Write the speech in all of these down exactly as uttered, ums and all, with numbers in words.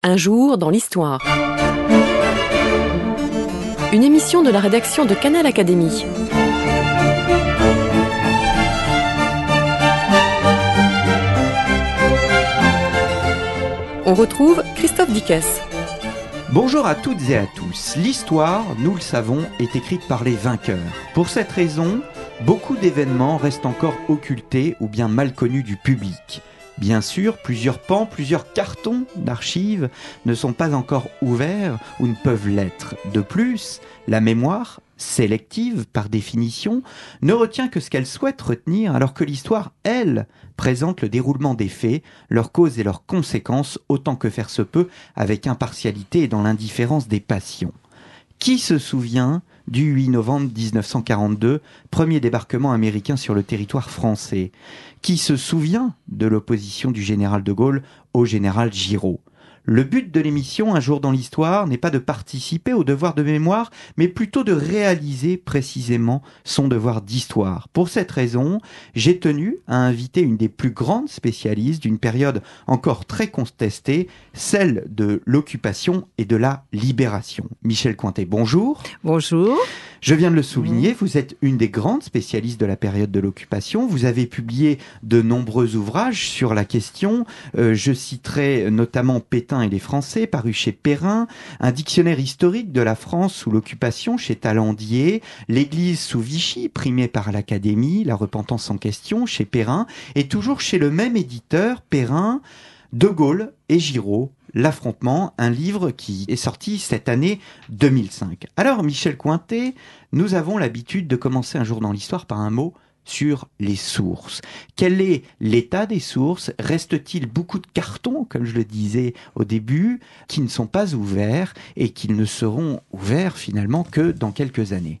Un jour dans l'histoire. Une émission de la rédaction de Canal Académie. On retrouve Christophe Dickès. Bonjour à toutes et à tous. L'histoire, nous le savons, est écrite par les vainqueurs. Pour cette raison, beaucoup d'événements restent encore occultés ou bien mal connus du public. Bien sûr, plusieurs pans, plusieurs cartons d'archives ne sont pas encore ouverts ou ne peuvent l'être. De plus, la mémoire, sélective par définition, ne retient que ce qu'elle souhaite retenir, alors que l'histoire, elle, présente le déroulement des faits, leurs causes et leurs conséquences, autant que faire se peut, avec impartialité et dans l'indifférence des passions. Qui se souvient du huit novembre dix-neuf cent quarante-deux, premier débarquement américain sur le territoire français? Qui se souvient de l'opposition du général de Gaulle au général Giraud? Le but de l'émission Un jour dans l'histoire n'est pas de participer au devoir de mémoire, mais plutôt de réaliser précisément son devoir d'histoire. Pour cette raison, j'ai tenu à inviter une des plus grandes spécialistes d'une période encore très contestée, celle de l'occupation et de la libération. Michèle Cointet, bonjour. Bonjour. Je viens de le souligner, vous êtes une des grandes spécialistes de la période de l'occupation. Vous avez publié de nombreux ouvrages sur la question. Euh, je citerai notamment Pétain et les Français, paru chez Perrin, un dictionnaire historique de la France sous l'occupation chez Talandier, l'Église sous Vichy, primé par l'Académie, La repentance en question chez Perrin, et toujours chez le même éditeur, Perrin, De Gaulle et Giraud, L'affrontement, un livre qui est sorti cette année deux mille cinq. Alors, Michèle Cointet, nous avons l'habitude de commencer un jour dans l'histoire par un mot sur les sources. Quel est l'état des sources? Reste-t-il beaucoup de cartons, comme je le disais au début, qui ne sont pas ouverts et qui ne seront ouverts finalement que dans quelques années?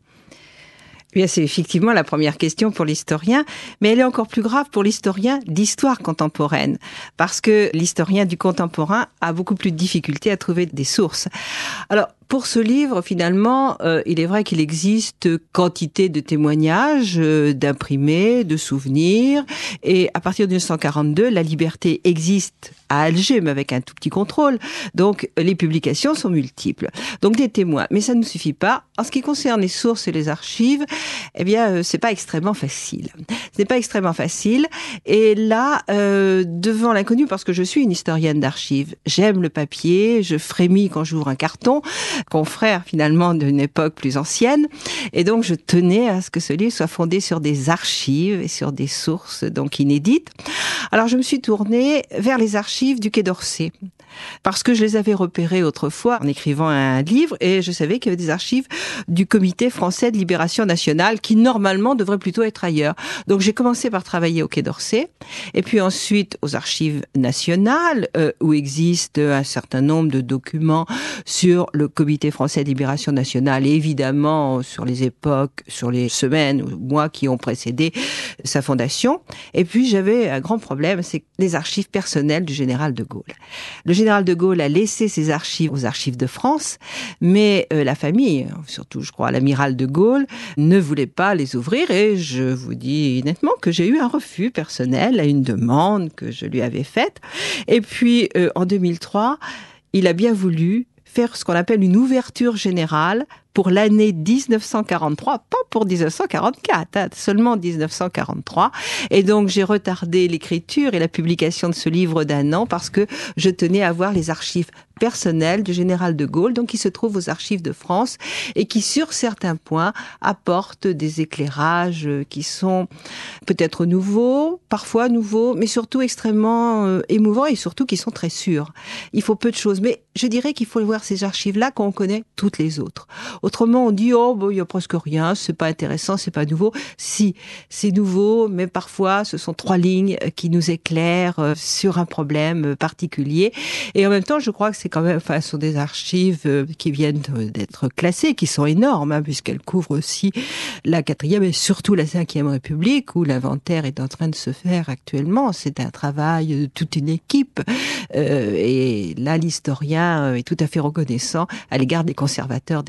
Bien, c'est effectivement la première question pour l'historien, mais elle est encore plus grave pour l'historien d'histoire contemporaine, parce que l'historien du contemporain a beaucoup plus de difficultés à trouver des sources. Alors, pour ce livre, finalement, euh, il est vrai qu'il existe quantité de témoignages, euh, d'imprimés, de souvenirs, et à partir de dix-neuf cent quarante-deux, la liberté existe à Alger, mais avec un tout petit contrôle. Donc, les publications sont multiples. Donc, des témoins. Mais ça ne suffit pas. En ce qui concerne les sources et les archives, eh bien, euh, c'est pas extrêmement facile. Ce n'est pas extrêmement facile. Et là, euh, devant l'inconnu, parce que je suis une historienne d'archives, j'aime le papier, je frémis quand j'ouvre un carton, confrère finalement d'une époque plus ancienne. Et donc, je tenais à ce que ce livre soit fondé sur des archives et sur des sources donc inédites. Alors, je me suis tournée vers les archives du Quai d'Orsay, parce que je les avais repérées autrefois en écrivant un livre, et je savais qu'il y avait des archives du Comité français de libération nationale qui normalement devraient plutôt être ailleurs. Donc j'ai commencé par travailler au Quai d'Orsay, et puis ensuite aux archives nationales, euh, où existe un certain nombre de documents sur le Comité français de libération nationale, et évidemment sur les époques, sur les semaines ou mois qui ont précédé sa fondation. Et puis j'avais un grand problème, c'est les archives personnelles du général de Gaulle. Le général de Gaulle a laissé ses archives aux archives de France, mais euh, la famille, surtout je crois l'amiral de Gaulle, ne voulait pas les ouvrir, et je vous dis nettement que j'ai eu un refus personnel à une demande que je lui avais faite. Et puis euh, en deux mille trois, il a bien voulu faire ce qu'on appelle une ouverture générale pour l'année dix-neuf cent quarante-trois, pas pour dix-neuf cent quarante-quatre, hein, seulement dix-neuf cent quarante-trois. Et donc, j'ai retardé l'écriture et la publication de ce livre d'un an parce que je tenais à voir les archives personnelles du général de Gaulle, donc qui se trouvent aux archives de France et qui, sur certains points, apportent des éclairages qui sont peut-être nouveaux, parfois nouveaux, mais surtout extrêmement euh, émouvants et surtout qui sont très sûrs. Il faut peu de choses, mais je dirais qu'il faut voir ces archives-là quand on connaît toutes les autres. Autrement, on dit, oh, bon, il y a presque rien, c'est pas intéressant, c'est pas nouveau. Si, c'est nouveau, mais parfois, ce sont trois lignes qui nous éclairent sur un problème particulier. Et en même temps, je crois que c'est quand même, enfin, ce sont des archives qui viennent d'être classées, qui sont énormes, hein, puisqu'elles couvrent aussi la quatrième et surtout la cinquième République, où l'inventaire est en train de se faire actuellement. C'est un travail de toute une équipe. Euh, et là, l'historien est tout à fait reconnaissant à l'égard des conservateurs des archives.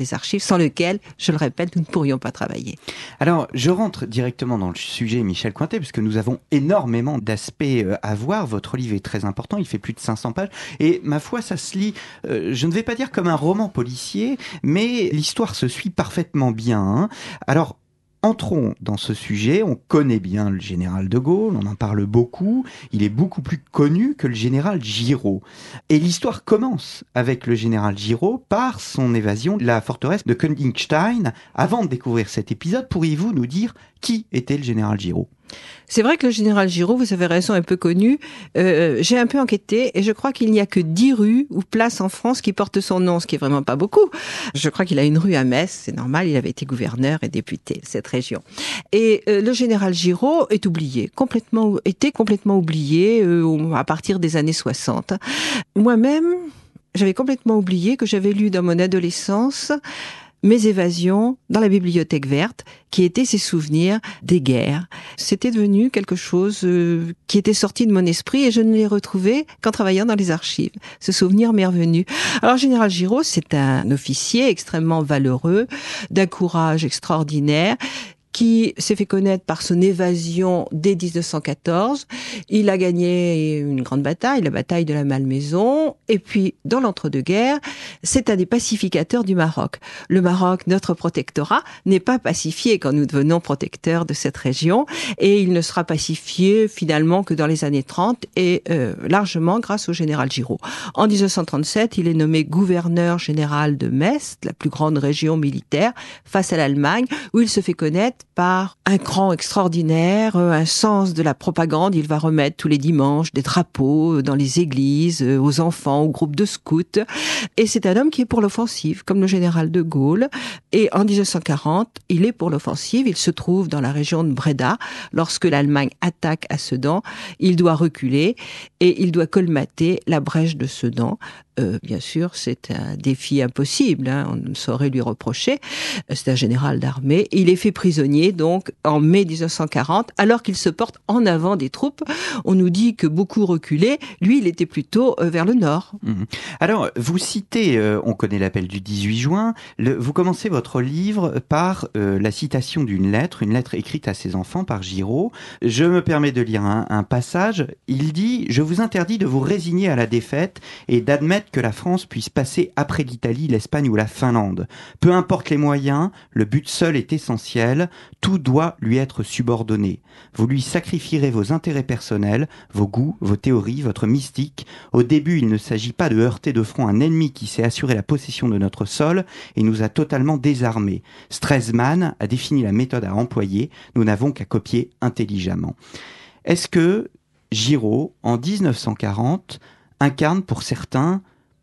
sans lequel, je le répète, nous ne pourrions pas travailler. Alors, je rentre directement dans le sujet, Michel Cointet, puisque nous avons énormément d'aspects à voir. Votre livre est très important, il fait plus de cinq cents pages. Et ma foi, ça se lit, euh, je ne vais pas dire comme un roman policier, mais l'histoire se suit parfaitement bien. Hein. Alors, entrons dans ce sujet. On connaît bien le général de Gaulle, on en parle beaucoup. Il est beaucoup plus connu que le général Giraud. Et l'histoire commence avec le général Giraud par son évasion de la forteresse de Königstein. Avant de découvrir cet épisode, pourriez-vous nous dire qui était le général Giraud ? C'est vrai que le général Giraud, vous avez raison, est peu connu. Euh, j'ai un peu enquêté et je crois qu'il n'y a que dix rues ou places en France qui portent son nom, ce qui est vraiment pas beaucoup. Je crois qu'il a une rue à Metz, c'est normal, il avait été gouverneur et député de cette région. Et euh, le général Giraud est oublié, complètement, était complètement oublié euh, à partir des années soixante. Moi-même, j'avais complètement oublié que j'avais lu dans mon adolescence mes évasions dans la bibliothèque verte, qui étaient ses souvenirs des guerres. C'était devenu quelque chose euh, qui était sorti de mon esprit et je ne l'ai retrouvé qu'en travaillant dans les archives. Ce souvenir m'est revenu. Alors, général Giraud, c'est un officier extrêmement valeureux, d'un courage extraordinaire, qui s'est fait connaître par son évasion dès dix-neuf cent quatorze. Il a gagné une grande bataille, la bataille de la Malmaison. Et puis, dans l'entre-deux-guerres, c'est un des pacificateurs du Maroc. Le Maroc, notre protectorat, n'est pas pacifié quand nous devenons protecteurs de cette région. Et il ne sera pacifié finalement que dans les années trente et euh, largement grâce au général Giraud. En dix-neuf cent trente-sept, il est nommé gouverneur général de Metz, la plus grande région militaire, face à l'Allemagne, où il se fait connaître par un cran extraordinaire, un sens de la propagande. Il va remettre tous les dimanches des drapeaux dans les églises, aux enfants, aux groupes de scouts. Et c'est un homme qui est pour l'offensive, comme le général de Gaulle. Et en dix-neuf cent quarante, il est pour l'offensive. Il se trouve dans la région de Breda. Lorsque l'Allemagne attaque à Sedan, il doit reculer et il doit colmater la brèche de Sedan. Euh, bien sûr, c'est un défi impossible, hein, on ne saurait lui reprocher. C'est un général d'armée. Il est fait prisonnier, donc, en mai dix-neuf cent quarante, alors qu'il se porte en avant des troupes. On nous dit que beaucoup reculaient. Lui, il était plutôt euh, vers le nord. Mmh. Alors, vous citez, euh, on connaît l'appel du dix-huit juin, le, vous commencez votre livre par euh, la citation d'une lettre, une lettre écrite à ses enfants par Giraud. Je me permets de lire un, un passage. Il dit « Je vous interdis de vous résigner à la défaite et d'admettre que la France puisse passer après l'Italie, l'Espagne ou la Finlande. Peu importe les moyens, le but seul est essentiel, tout doit lui être subordonné. Vous lui sacrifierez vos intérêts personnels, vos goûts, vos théories, votre mystique. Au début, il ne s'agit pas de heurter de front un ennemi qui s'est assuré la possession de notre sol et nous a totalement désarmés. Stresemann a défini la méthode à employer, nous n'avons qu'à copier intelligemment. » Est-ce que Giraud, en dix-neuf cent quarante, incarne pour certains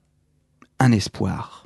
un espoir?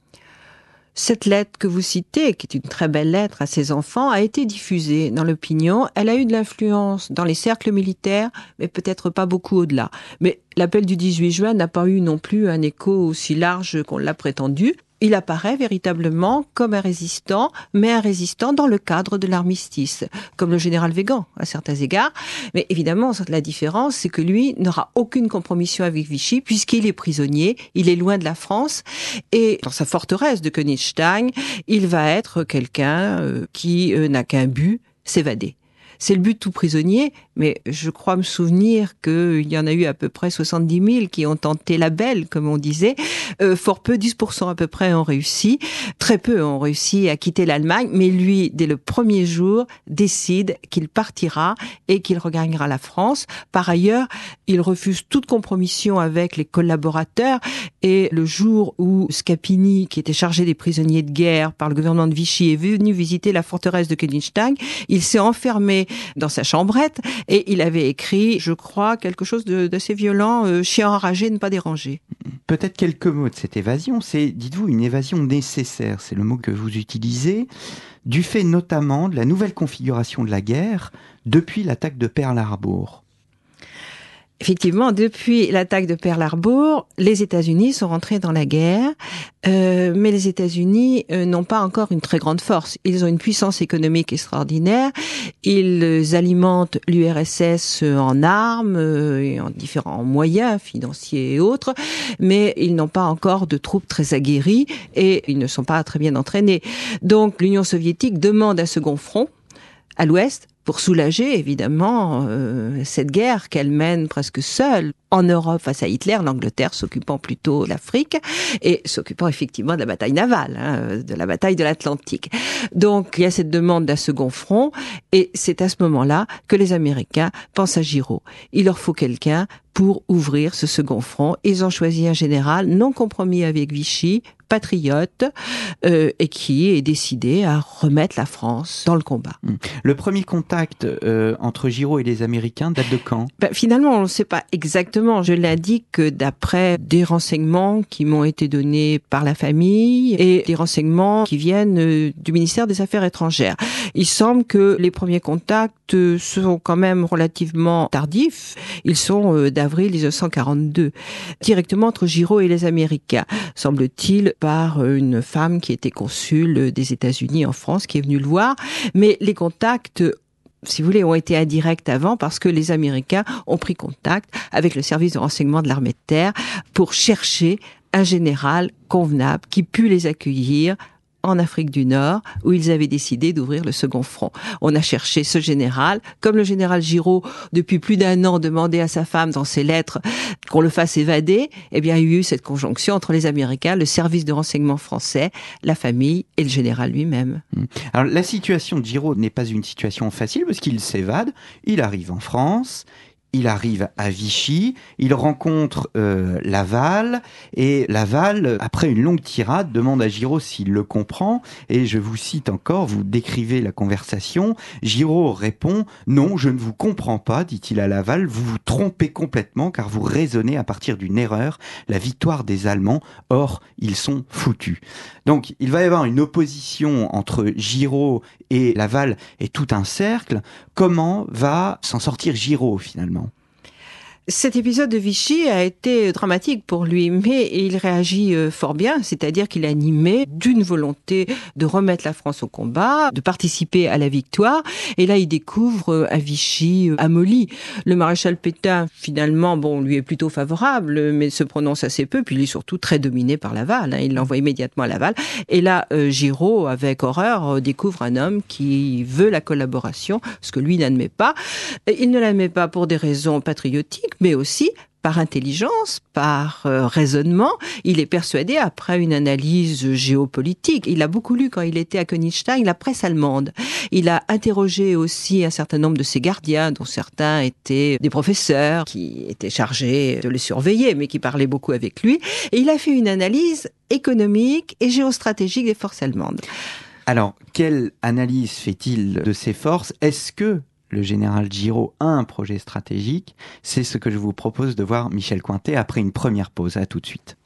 Cette lettre que vous citez, qui est une très belle lettre à ses enfants, a été diffusée dans l'opinion. Elle a eu de l'influence dans les cercles militaires, mais peut-être pas beaucoup au-delà. Mais l'appel du dix-huit juin n'a pas eu non plus un écho aussi large qu'on l'a prétendu. Il apparaît véritablement comme un résistant, mais un résistant dans le cadre de l'armistice, comme le général Weygand à certains égards. Mais évidemment, la différence, c'est que lui n'aura aucune compromission avec Vichy, puisqu'il est prisonnier, il est loin de la France, et dans sa forteresse de Königstein, il va être quelqu'un euh, qui euh, n'a qu'un but, s'évader. C'est le but de tout prisonnier, mais je crois me souvenir qu'il y en a eu à peu près soixante-dix mille qui ont tenté la belle, comme on disait. Euh, fort peu, dix pour cent à peu près ont réussi. Très peu ont réussi à quitter l'Allemagne, mais lui, dès le premier jour, décide qu'il partira et qu'il regagnera la France. Par ailleurs, il refuse toute compromission avec les collaborateurs et le jour où Scapini, qui était chargé des prisonniers de guerre par le gouvernement de Vichy, est venu visiter la forteresse de Königstein, il s'est enfermé dans sa chambrette et il avait écrit, je crois, quelque chose de, d'assez violent, euh, chien enragé, ne pas déranger. Peut-être quelques mots de cette évasion. C'est, dites-vous, une évasion nécessaire, c'est le mot que vous utilisez, du fait notamment de la nouvelle configuration de la guerre depuis l'attaque de Pearl Harbor. Effectivement, depuis l'attaque de Pearl Harbor, les États-Unis sont rentrés dans la guerre, euh, mais les États-Unis euh, n'ont pas encore une très grande force. Ils ont une puissance économique extraordinaire, ils alimentent l'U R S S en armes euh, et en différents moyens financiers et autres, mais ils n'ont pas encore de troupes très aguerries et ils ne sont pas très bien entraînés. Donc l'Union soviétique demande un second front à l'ouest, pour soulager évidemment euh, cette guerre qu'elle mène presque seule en Europe face à Hitler, l'Angleterre s'occupant plutôt de l'Afrique et s'occupant effectivement de la bataille navale, hein, de la bataille de l'Atlantique. Donc il y a cette demande d'un second front et c'est à ce moment-là que les Américains pensent à Giraud. Il leur faut quelqu'un pour ouvrir ce second front. Ils ont choisi un général non compromis avec Vichy, patriote, euh, et qui est décidé à remettre la France dans le combat. Le premier contact euh, entre Giraud et les Américains date de quand ? Ben, finalement, on ne sait pas exactement. Je l'indique que d'après des renseignements qui m'ont été donnés par la famille et des renseignements qui viennent euh, du ministère des Affaires étrangères. Il semble que les premiers contacts euh, sont quand même relativement tardifs. Ils sont euh, d'avril mille neuf cent quarante-deux, directement entre Giraud et les Américains, semble-t-il, par une femme qui était consul des États-Unis en France, qui est venue le voir. Mais les contacts, si vous voulez, ont été indirects avant parce que les Américains ont pris contact avec le service de renseignement de l'armée de terre pour chercher un général convenable qui pût les accueillir en Afrique du Nord, où ils avaient décidé d'ouvrir le second front. On a cherché ce général, comme le général Giraud, depuis plus d'un an, demandait à sa femme dans ses lettres qu'on le fasse évader, eh bien, il y a eu cette conjonction entre les Américains, le service de renseignement français, la famille et le général lui-même. Alors, la situation de Giraud n'est pas une situation facile, parce qu'il s'évade, il arrive en France, il arrive à Vichy, il rencontre euh, Laval, et Laval, après une longue tirade, demande à Giraud s'il le comprend, et je vous cite encore, vous décrivez la conversation, Giraud répond « Non, je ne vous comprends pas, dit-il à Laval, vous vous trompez complètement, car vous raisonnez à partir d'une erreur, la victoire des Allemands, or ils sont foutus. » Donc, il va y avoir une opposition entre Giraud et Laval, et tout un cercle. Comment va s'en sortir Giraud, finalement ? Cet épisode de Vichy a été dramatique pour lui, mais il réagit fort bien, c'est-à-dire qu'il est animé d'une volonté de remettre la France au combat, de participer à la victoire, et là il découvre un Vichy amolli. Le maréchal Pétain, finalement, bon, lui est plutôt favorable, mais se prononce assez peu, puis il est surtout très dominé par Laval, hein, il l'envoie immédiatement à Laval, et là euh, Giraud, avec horreur, découvre un homme qui veut la collaboration, ce que lui n'admet pas. Il ne l'admet pas pour des raisons patriotiques, mais aussi par intelligence, par euh, raisonnement. Il est persuadé, après une analyse géopolitique, il a beaucoup lu quand il était à Königstein, la presse allemande. Il a interrogé aussi un certain nombre de ses gardiens, dont certains étaient des professeurs qui étaient chargés de les surveiller, mais qui parlaient beaucoup avec lui. Et il a fait une analyse économique et géostratégique des forces allemandes. Alors, quelle analyse fait-il de ces forces ? Est-ce que le général Giraud a un projet stratégique? C'est ce que je vous propose de voir Michel Cointet après une première pause. À tout de suite.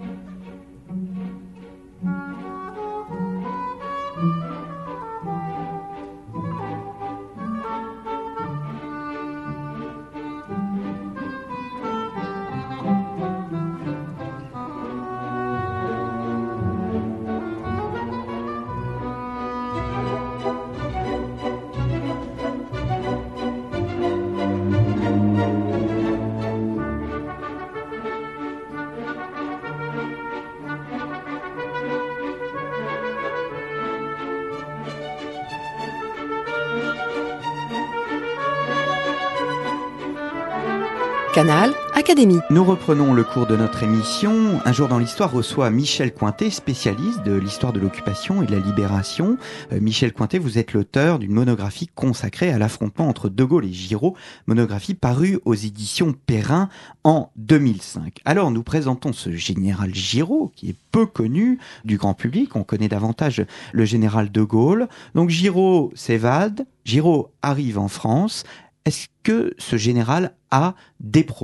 Canal Académie. Nous reprenons le cours de notre émission. Un jour dans l'histoire reçoit Michel Cointet, spécialiste de l'histoire de l'occupation et de la libération. Euh, Michel Cointet, vous êtes l'auteur d'une monographie consacrée à l'affrontement entre De Gaulle et Giraud, monographie parue aux éditions Perrin en deux mille cinq. Alors nous présentons ce général Giraud qui est peu connu du grand public. On connaît davantage le général De Gaulle. Donc Giraud s'évade, Giraud arrive en France. Est-ce que ce général a des projets ?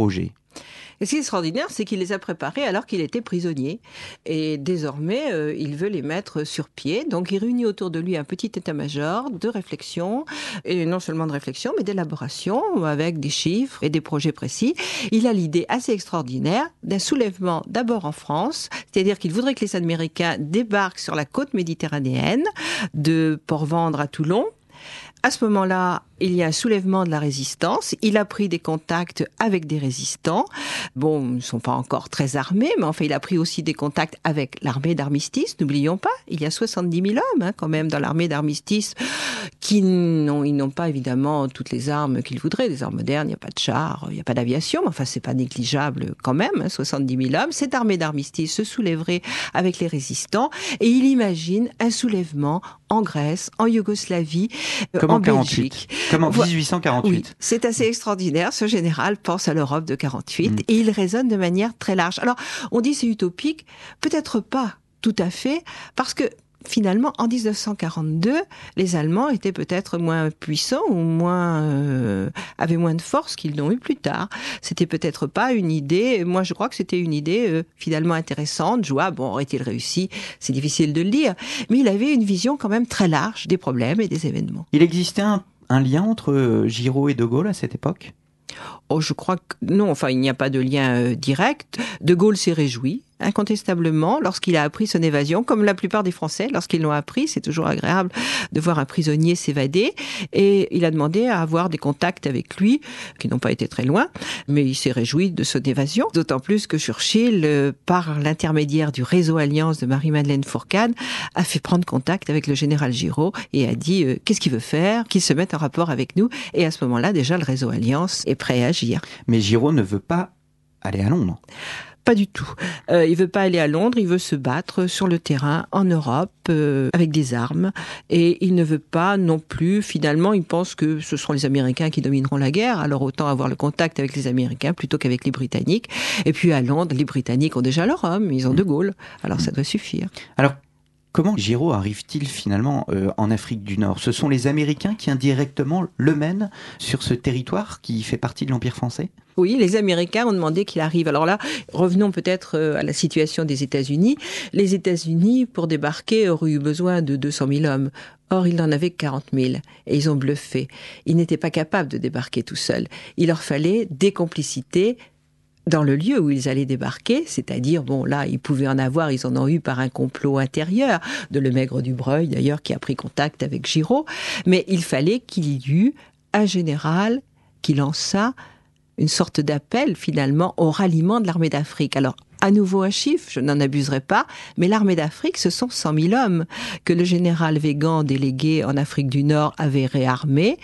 Et ce qui est extraordinaire, c'est qu'il les a préparés alors qu'il était prisonnier. Et désormais, euh, il veut les mettre sur pied. Donc, il réunit autour de lui un petit état-major de réflexion, et non seulement de réflexion, mais d'élaboration, avec des chiffres et des projets précis. Il a l'idée assez extraordinaire d'un soulèvement d'abord en France, c'est-à-dire qu'il voudrait que les Américains débarquent sur la côte méditerranéenne, de Port-Vendre à Toulon. À ce moment-là, il y a un soulèvement de la résistance. Il a pris des contacts avec des résistants. Bon, ils ne sont pas encore très armés, mais enfin, il a pris aussi des contacts avec l'armée d'armistice. N'oublions pas, il y a soixante-dix mille hommes hein, quand même dans l'armée d'armistice qui n'ont, ils n'ont pas évidemment toutes les armes qu'ils voudraient. Des armes modernes, il n'y a pas de chars, il n'y a pas d'aviation, mais enfin, c'est pas négligeable quand même. Hein, soixante-dix mille hommes. Cette armée d'armistice se soulèverait avec les résistants et il imagine un soulèvement en Grèce, en Yougoslavie, Comme en en quarante-huit. Belgique. Comme en dix-huit cent quarante-huit. Oui, c'est assez extraordinaire. Ce général pense à l'Europe de quarante-huit Mmh. et il raisonne de manière très large. Alors, on dit c'est utopique, peut-être pas tout à fait, parce que finalement, en dix-neuf cent quarante-deux, les Allemands étaient peut-être moins puissants ou moins euh, avaient moins de force qu'ils n'ont eu plus tard. C'était peut-être pas une idée. Moi, je crois que c'était une idée euh, finalement intéressante, jouable. Bon, aurait-il réussi? C'est difficile de le dire, mais il avait une vision quand même très large des problèmes et des événements. Il existait un, un lien entre Giraud et De Gaulle à cette époque ? Oh, je crois que non. Enfin, il n'y a pas de lien euh, direct. De Gaulle s'est réjoui, incontestablement, lorsqu'il a appris son évasion, comme la plupart des Français, lorsqu'ils l'ont appris. C'est toujours agréable de voir un prisonnier s'évader. Et il a demandé à avoir des contacts avec lui, qui n'ont pas été très loin, mais il s'est réjoui de son évasion. D'autant plus que Churchill, euh, par l'intermédiaire du réseau Alliance de Marie-Madeleine Fourcade, a fait prendre contact avec le général Giraud et a dit euh, qu'est-ce qu'il veut faire, qu'il se mette en rapport avec nous. Et à ce moment-là, déjà, le réseau Alliance est prêt à agir. Mais Giraud ne veut pas aller à Londres. Pas du tout. Euh, il veut pas aller à Londres, il veut se battre sur le terrain en Europe euh, avec des armes et il ne veut pas non plus, finalement, il pense que ce seront les Américains qui domineront la guerre, alors autant avoir le contact avec les Américains plutôt qu'avec les Britanniques. Et puis à Londres, les Britanniques ont déjà leur homme, ils ont De Gaulle, alors ça doit suffire. Alors, comment Giraud arrive-t-il finalement euh, en Afrique du Nord ? Ce sont les Américains qui indirectement le mènent sur ce territoire qui fait partie de l'Empire français ? Oui, les Américains ont demandé qu'il arrive. Alors là, revenons peut-être à la situation des États-Unis. Les États-Unis, pour débarquer, auraient eu besoin de deux cent mille hommes. Or, ils n'en avaient que quarante mille. Et ils ont bluffé. Ils n'étaient pas capables de débarquer tout seuls. Il leur fallait des complicités dans le lieu où ils allaient débarquer, c'est-à-dire, bon, là, ils pouvaient en avoir, ils en ont eu par un complot intérieur, de Lemaigre du Breuil, d'ailleurs, qui a pris contact avec Giraud, mais il fallait qu'il y eût un général qui lança une sorte d'appel, finalement, au ralliement de l'armée d'Afrique. Alors, à nouveau un chiffre, je n'en abuserai pas, mais l'armée d'Afrique, ce sont cent mille hommes que le général Weygand, délégué en Afrique du Nord, avait réarmés,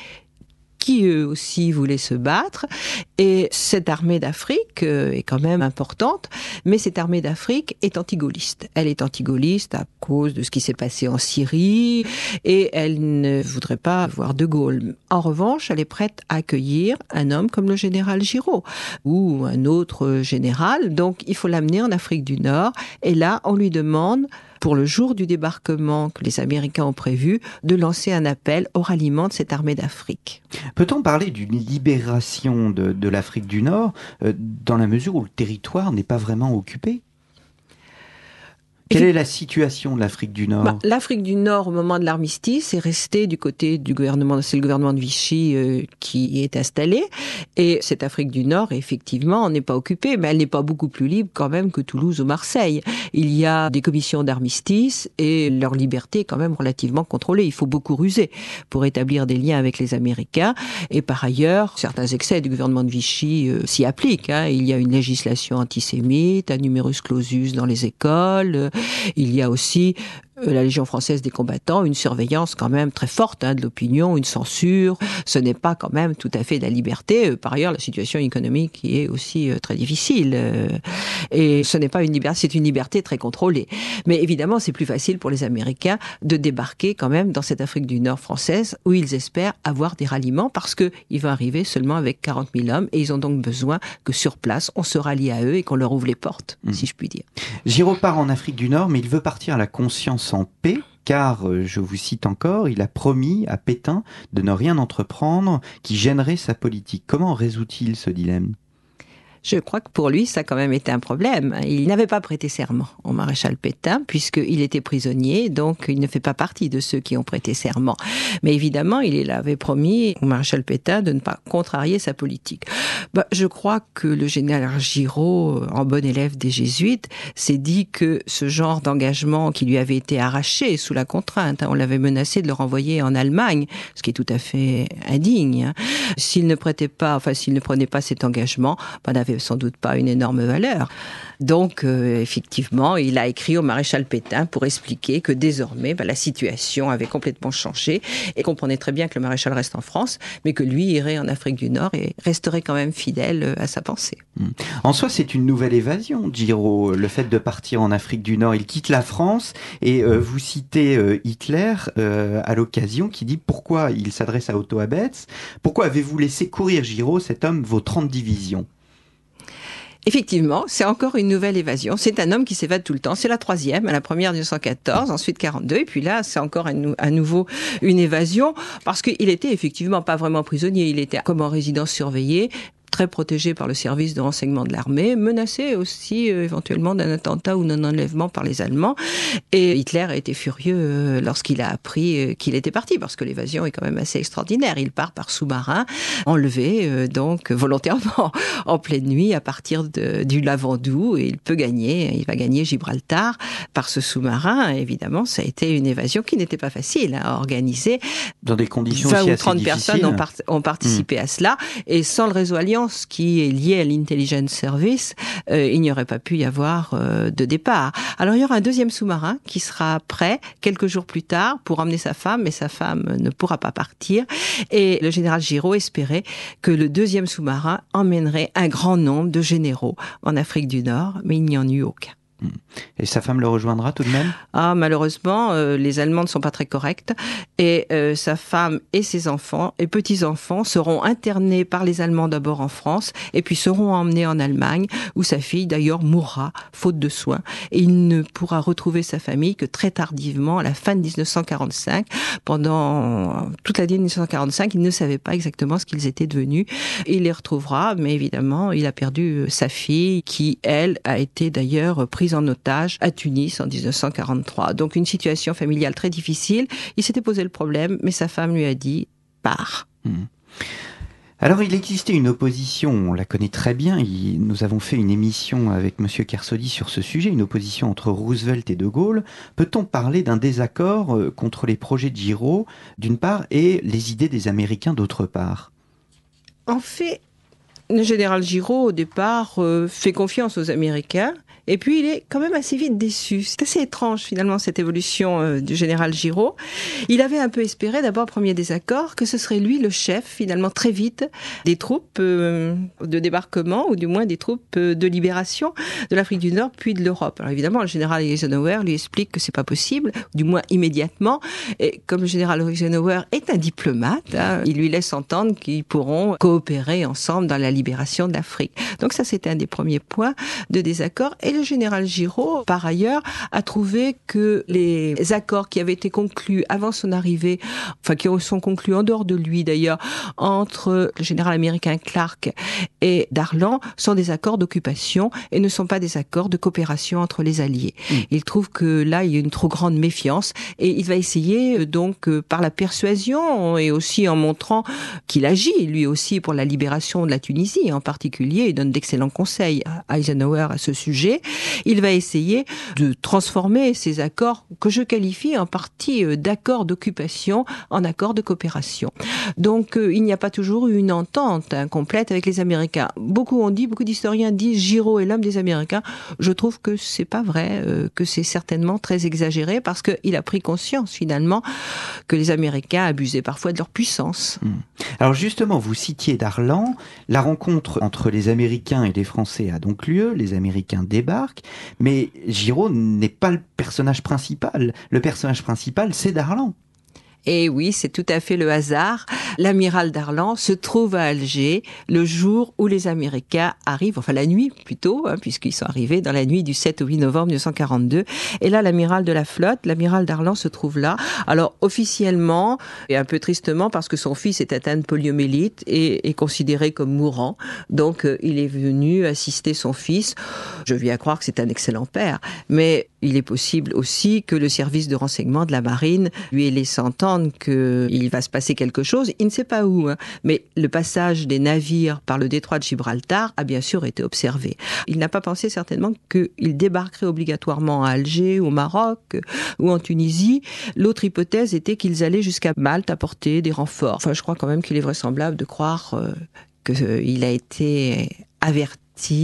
qui eux aussi voulaient se battre. Et cette armée d'Afrique euh, est quand même importante, mais cette armée d'Afrique est anti-gaulliste. Elle est anti-gaulliste à cause de ce qui s'est passé en Syrie, et elle ne voudrait pas voir De Gaulle. En revanche, elle est prête à accueillir un homme comme le général Giraud, ou un autre général, donc il faut l'amener en Afrique du Nord, et là, on lui demande, pour le jour du débarquement que les Américains ont prévu, de lancer un appel au ralliement de cette armée d'Afrique. Peut-on parler d'une libération de, de l'Afrique du Nord euh, dans la mesure où le territoire n'est pas vraiment occupé ? Quelle est la situation de l'Afrique du Nord ? Bah, L'Afrique du Nord, au moment de l'armistice, est restée du côté du gouvernement, c'est le gouvernement de Vichy euh, qui y est installé. Et cette Afrique du Nord, effectivement, n'est pas occupée, mais elle n'est pas beaucoup plus libre quand même que Toulouse ou Marseille. Il y a des commissions d'armistice et leur liberté est quand même relativement contrôlée. Il faut beaucoup ruser pour établir des liens avec les Américains. Et par ailleurs, certains excès du gouvernement de Vichy euh, s'y appliquent. Hein. Il y a une législation antisémite, un numerus clausus dans les écoles. Euh, Il y a aussi euh, la Légion française des combattants, une surveillance quand même très forte hein, de l'opinion, une censure. Ce n'est pas quand même tout à fait de la liberté. Euh, par ailleurs, la situation économique qui est aussi euh, très difficile. Euh, et ce n'est pas une liberté, c'est une liberté très contrôlée. Mais évidemment, c'est plus facile pour les Américains de débarquer quand même dans cette Afrique du Nord française où ils espèrent avoir des ralliements parce que ils vont arriver seulement avec quarante mille hommes et ils ont donc besoin que sur place, on se rallie à eux et qu'on leur ouvre les portes, mmh. si je puis dire. Giraud part en Afrique du Nord, mais il veut partir à la conscience en paix, car, je vous cite encore, il a promis à Pétain de ne rien entreprendre qui gênerait sa politique. Comment résout-il ce dilemme ? Je crois que pour lui, ça a quand même été un problème. Il n'avait pas prêté serment au maréchal Pétain, puisqu'il était prisonnier, donc il ne fait pas partie de ceux qui ont prêté serment. Mais évidemment, il avait promis au maréchal Pétain de ne pas contrarier sa politique. Bah, je crois que le général Giraud, en bon élève des jésuites, s'est dit que ce genre d'engagement qui lui avait été arraché sous la contrainte, hein, on l'avait menacé de le renvoyer en Allemagne, ce qui est tout à fait indigne. Hein. S'il ne prêtait pas, enfin s'il ne prenait pas cet engagement, bah, n'avait sans doute pas une énorme valeur. Donc, euh, effectivement, il a écrit au maréchal Pétain pour expliquer que désormais, bah, la situation avait complètement changé et comprenait très bien que le maréchal reste en France, mais que lui irait en Afrique du Nord et resterait quand même fidèle à sa pensée. En soi, c'est une nouvelle évasion, Giraud, le fait de partir en Afrique du Nord. Il quitte la France et euh, vous citez euh, Hitler euh, à l'occasion qui dit pourquoi il s'adresse à Otto Abetz. Pourquoi avez-vous laissé courir, Giraud, cet homme, vos trente divisions ? Effectivement, c'est encore une nouvelle évasion. C'est un homme qui s'évade tout le temps. C'est la troisième, à la première dix-neuf cent quatorze, ensuite quarante-deux, et puis là, c'est encore à, nou- à nouveau une évasion, parce qu'il était effectivement pas vraiment prisonnier. Il était comme en résidence surveillée, très protégé par le service de renseignement de l'armée, menacé aussi euh, éventuellement d'un attentat ou d'un enlèvement par les Allemands. Et Hitler a été furieux euh, lorsqu'il a appris euh, qu'il était parti, parce que l'évasion est quand même assez extraordinaire. Il part par sous-marin, enlevé euh, donc volontairement en pleine nuit à partir de, du Lavandou, et il peut gagner, il va gagner Gibraltar par ce sous-marin. Évidemment, ça a été une évasion qui n'était pas facile à organiser. Dans des conditions vingt aussi ou assez trente difficiles. personnes ont, par- ont participé mmh. à cela, et sans le réseau Alliance, qui est lié à l'Intelligence Service, euh, il n'y aurait pas pu y avoir euh, de départ. Alors il y aura un deuxième sous-marin qui sera prêt quelques jours plus tard pour emmener sa femme, mais sa femme ne pourra pas partir. Et le général Giraud espérait que le deuxième sous-marin emmènerait un grand nombre de généraux en Afrique du Nord, mais il n'y en eut aucun. Et sa femme le rejoindra tout de même ? Ah, malheureusement, euh, les Allemands ne sont pas très corrects. Et euh, sa femme et ses enfants et petits-enfants seront internés par les Allemands d'abord en France, et puis seront emmenés en Allemagne, où sa fille d'ailleurs mourra, faute de soins. Et il ne pourra retrouver sa famille que très tardivement, à la fin de dix-neuf cent quarante-cinq. Pendant toute l'année dix-neuf cent quarante-cinq, il ne savait pas exactement ce qu'ils étaient devenus. Il les retrouvera, mais évidemment, il a perdu sa fille, qui, elle, a été d'ailleurs prise en otage à Tunis en dix-neuf cent quarante-trois. Donc une situation familiale très difficile. Il s'était posé le problème, mais sa femme lui a dit « pars mmh. ». Alors il existait une opposition, on la connaît très bien, il, nous avons fait une émission avec Monsieur Kersaudy sur ce sujet, une opposition entre Roosevelt et De Gaulle. Peut-on parler d'un désaccord euh, contre les projets de Giraud d'une part et les idées des Américains d'autre part ? En fait, le général Giraud au départ euh, fait confiance aux Américains. Et puis, il est quand même assez vite déçu. C'est assez étrange, finalement, cette évolution euh, du général Giraud. Il avait un peu espéré, d'abord, premier désaccord, que ce serait lui le chef, finalement, très vite, des troupes euh, de débarquement, ou du moins des troupes euh, de libération de l'Afrique du Nord, puis de l'Europe. Alors, évidemment, le général Eisenhower lui explique que c'est pas possible, du moins immédiatement. Et comme le général Eisenhower est un diplomate, hein, il lui laisse entendre qu'ils pourront coopérer ensemble dans la libération de l'Afrique. Donc ça, c'était un des premiers points de désaccord. Et le général Giraud, par ailleurs, a trouvé que les accords qui avaient été conclus avant son arrivée, enfin qui sont conclus en dehors de lui d'ailleurs, entre le général américain Clark et Darlan, sont des accords d'occupation et ne sont pas des accords de coopération entre les alliés. Mmh. Il trouve que là, il y a une trop grande méfiance et il va essayer donc par la persuasion et aussi en montrant qu'il agit lui aussi pour la libération de la Tunisie en particulier. Il donne d'excellents conseils à Eisenhower à ce sujet. Il va essayer de transformer ces accords, que je qualifie en partie d'accords d'occupation, en accords de coopération. Donc, euh, il n'y a pas toujours eu une entente hein, complète avec les Américains. Beaucoup ont dit, beaucoup d'historiens disent Giraud est l'homme des Américains. Je trouve que c'est pas vrai, euh, que c'est certainement très exagéré, parce qu'il a pris conscience finalement que les Américains abusaient parfois de leur puissance. Mmh. Alors justement, vous citiez Darlan, la rencontre entre les Américains et les Français a donc lieu, les Américains débarquent, mais Giraud n'est pas le personnage principal. Le personnage principal, c'est Darlan. Et oui, c'est tout à fait le hasard. L'amiral Darlan se trouve à Alger le jour où les Américains arrivent, enfin la nuit plutôt, hein, puisqu'ils sont arrivés dans la nuit du sept au huit novembre mille neuf cent quarante-deux. Et là, l'amiral de la flotte, l'amiral Darlan se trouve là. Alors officiellement, et un peu tristement, parce que son fils est atteint de poliomyélite et est considéré comme mourant. Donc euh, il est venu assister son fils. Je viens à croire que c'est un excellent père, mais il est possible aussi que le service de renseignement de la marine lui ait laissé entendre qu'il va se passer quelque chose. Il ne sait pas où, hein, mais le passage des navires par le détroit de Gibraltar a bien sûr été observé. Il n'a pas pensé certainement qu'il débarquerait obligatoirement à Alger, au Maroc ou en Tunisie. L'autre hypothèse était qu'ils allaient jusqu'à Malte apporter des renforts. Enfin, je crois quand même qu'il est vraisemblable de croire euh, qu'il a été averti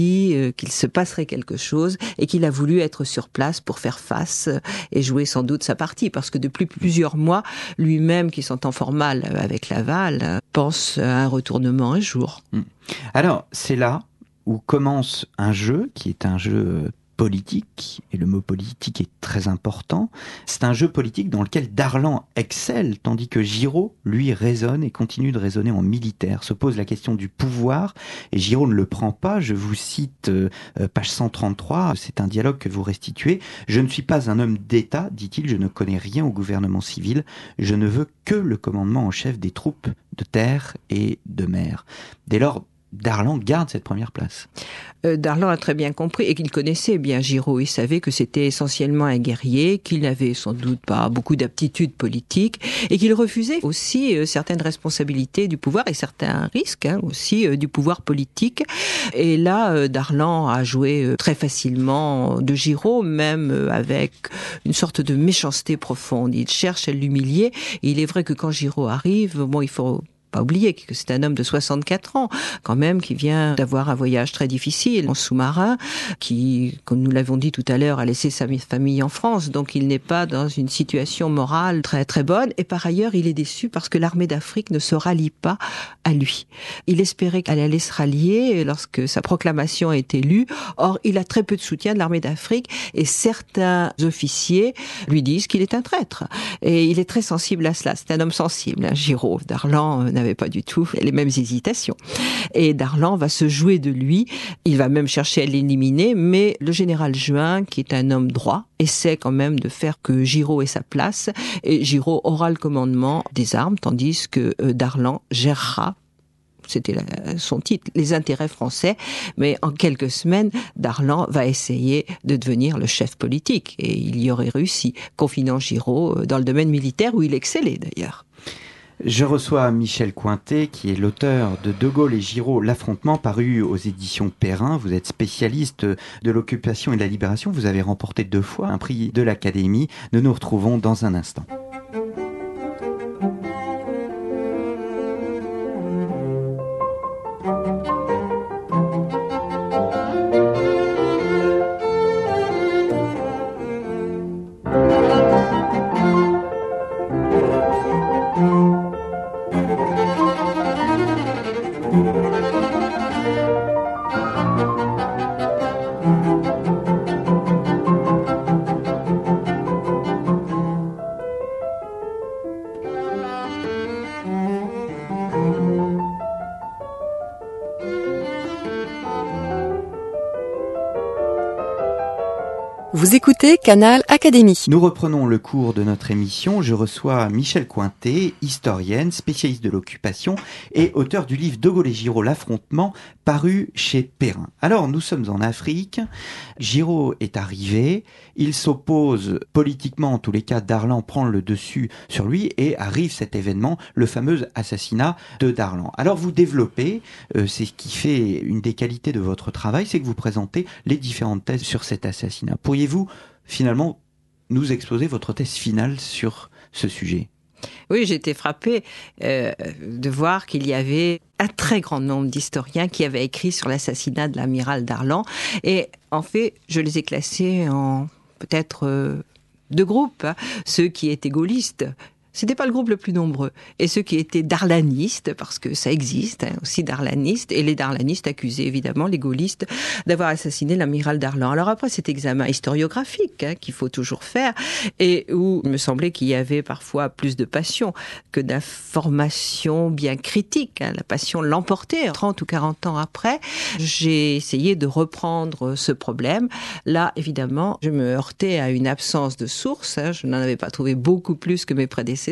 qu'il se passerait quelque chose et qu'il a voulu être sur place pour faire face et jouer sans doute sa partie, parce que depuis plusieurs mois, lui-même, qui s'entend fort mal avec Laval, pense à un retournement un jour. Alors, c'est là où commence un jeu qui est un jeu politique, et le mot politique est très important. C'est un jeu politique dans lequel Darlan excelle, tandis que Giraud, lui, raisonne et continue de raisonner en militaire, se pose la question du pouvoir, et Giraud ne le prend pas. Je vous cite euh, page cent trente-trois, c'est un dialogue que vous restituez. « Je ne suis pas un homme d'État, dit-il, je ne connais rien au gouvernement civil, je ne veux que le commandement en chef des troupes de terre et de mer. » Dès lors, Darlan garde cette première place. Euh, Darlan a très bien compris et qu'il connaissait bien Giraud. Il savait que c'était essentiellement un guerrier, qu'il n'avait sans doute pas beaucoup d'aptitudes politiques et qu'il refusait aussi euh, certaines responsabilités du pouvoir et certains risques hein, aussi euh, du pouvoir politique. Et là, euh, Darlan a joué euh, très facilement de Giraud, même euh, avec une sorte de méchanceté profonde. Il cherche à l'humilier. Et il est vrai que quand Giraud arrive, bon, il faut pas oublier que c'est un homme de soixante-quatre ans, quand même, qui vient d'avoir un voyage très difficile en sous-marin, qui, comme nous l'avons dit tout à l'heure, a laissé sa famille en France, donc il n'est pas dans une situation morale très très bonne, et par ailleurs, il est déçu parce que l'armée d'Afrique ne se rallie pas à lui. Il espérait qu'elle allait se rallier lorsque sa proclamation a été lue, or il a très peu de soutien de l'armée d'Afrique, et certains officiers lui disent qu'il est un traître, et il est très sensible à cela. C'est un homme sensible, hein, Giraud. Darlan n'avait pas du tout les mêmes hésitations. Et Darlan va se jouer de lui, il va même chercher à l'éliminer, mais le général Juin, qui est un homme droit, essaie quand même de faire que Giraud ait sa place, et Giraud aura le commandement des armes, tandis que euh, Darlan gérera, c'était la, son titre, les intérêts français, mais en quelques semaines, Darlan va essayer de devenir le chef politique, et il y aurait réussi, confinant Giraud dans le domaine militaire, où il excellait d'ailleurs. Je reçois Michel Cointet, qui est l'auteur de De Gaulle et Giraud, l'affrontement, paru aux éditions Perrin. Vous êtes spécialiste de l'occupation et de la libération. Vous avez remporté deux fois un prix de l'Académie. Nous nous retrouvons dans un instant. Vous écoutez Canal Académie. Nous reprenons le cours de notre émission. Je reçois Michel Cointet, historienne, spécialiste de l'occupation et auteur du livre De Gaulle et Giraud, l'affrontement, paru chez Perrin. Alors, nous sommes en Afrique. Giraud est arrivé. Il s'oppose politiquement, en tous les cas, Darlan prend le dessus sur lui et arrive cet événement, le fameux assassinat de Darlan. Alors, vous développez, euh, c'est ce qui fait une des qualités de votre travail, c'est que vous présentez les différentes thèses sur cet assassinat. Pourriez-vous, finalement, nous exposer votre thèse finale sur ce sujet ? Oui, j'ai été frappée euh, de voir qu'il y avait un très grand nombre d'historiens qui avaient écrit sur l'assassinat de l'amiral Darlan. Et en fait, je les ai classés en peut-être euh, deux groupes. Hein. Ceux qui étaient gaullistes, C'était pas le groupe le plus nombreux. Et ceux qui étaient darlanistes, parce que ça existe hein, aussi darlanistes, et les darlanistes accusaient évidemment les gaullistes d'avoir assassiné l'amiral Darlan. Alors après cet examen historiographique hein, qu'il faut toujours faire, et où il me semblait qu'il y avait parfois plus de passion que d'information bien critique. Hein. La passion l'emportait trente ou quarante ans après. J'ai essayé de reprendre ce problème. Là, évidemment, je me heurtais à une absence de sources. Hein. Je n'en avais pas trouvé beaucoup plus que mes prédécesseurs.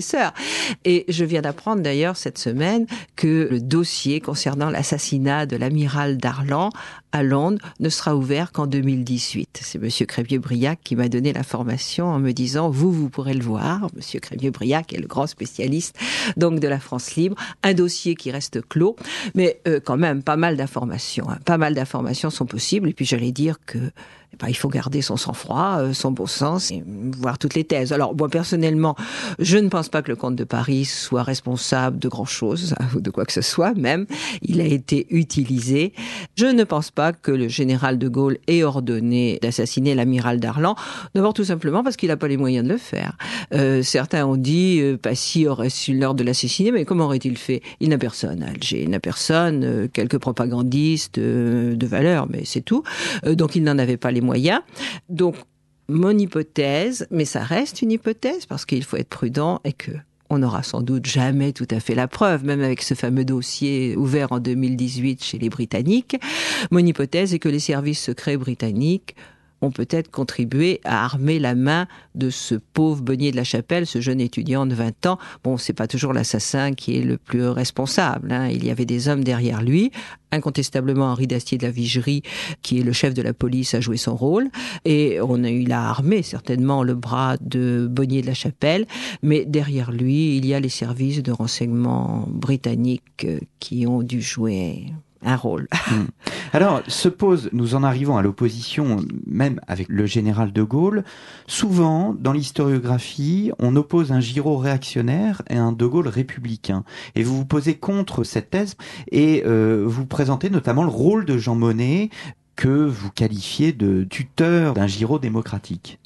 Et je viens d'apprendre d'ailleurs cette semaine que le dossier concernant l'assassinat de l'amiral Darlan à Londres ne sera ouvert qu'en deux mille dix-huit. C'est monsieur Crémieux-Briac qui m'a donné l'information en me disant « Vous, vous pourrez le voir ». Monsieur Crémieux-Briac est le grand spécialiste donc de la France libre. Un dossier qui reste clos, mais euh, quand même pas mal d'informations. Hein. Pas mal d'informations sont possibles. Et puis j'allais dire que eh ben, il faut garder son sang-froid, son bon sens, et voir toutes les thèses. Alors, moi, personnellement, je ne pense pas que le comte de Paris soit responsable de grand-chose, ou de quoi que ce soit, même. Il a été utilisé. Je ne pense pas que le général de Gaulle ait ordonné d'assassiner l'amiral Darlan, d'abord tout simplement parce qu'il n'a pas les moyens de le faire. Euh, certains ont dit, euh, Passy aurait su l'ordre de l'assassiner, mais comment aurait-il fait? Il n'a personne à Alger, il n'a personne, euh, quelques propagandistes euh, de valeur, mais c'est tout. Euh, donc, il n'en avait pas les moyens. Donc, mon hypothèse, mais ça reste une hypothèse parce qu'il faut être prudent et que on n'aura sans doute jamais tout à fait la preuve, même avec ce fameux dossier ouvert en deux mille dix-huit chez les Britanniques. Mon hypothèse est que les services secrets britanniques ont peut-être contribué à armer la main de ce pauvre Bonnier de la Chapelle, ce jeune étudiant de vingt ans. Bon, c'est pas toujours l'assassin qui est le plus responsable, hein. Il y avait des hommes derrière lui. Incontestablement, Henri d'Astier de la Vigerie, qui est le chef de la police, a joué son rôle. Et on a eu la armé, certainement, le bras de Bonnier de la Chapelle. Mais derrière lui, il y a les services de renseignement britanniques qui ont dû jouer un rôle. Mmh. Alors, se pose, nous en arrivons à l'opposition, même avec le général de Gaulle. Souvent, dans l'historiographie, on oppose un Giraud réactionnaire et un de Gaulle républicain. Et vous vous posez contre cette thèse et euh, vous présentez notamment le rôle de Jean Monnet que vous qualifiez de tuteur d'un Giraud démocratique.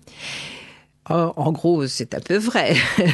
Oh, en gros, c'est un peu vrai,